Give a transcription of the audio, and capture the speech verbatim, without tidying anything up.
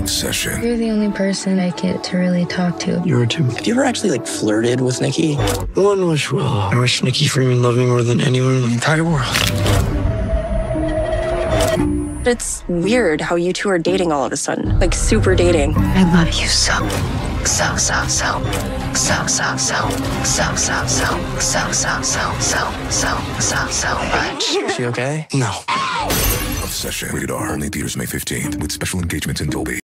Obsession. You're the only person I get to really talk to. You're too. Have you ever actually, like, flirted with Nikki? One wish will. I wish Nikki Freeman loved me more than anyone in the entire world. It's weird how you two are dating all of a sudden. Like, super dating. I love you so. So, so, so. So, so, so. So, so, so. So, so, so. So, so, so, so much. Is she okay? No. Obsession. Rated R. Only theaters May fifteenth with special engagements in Dolby.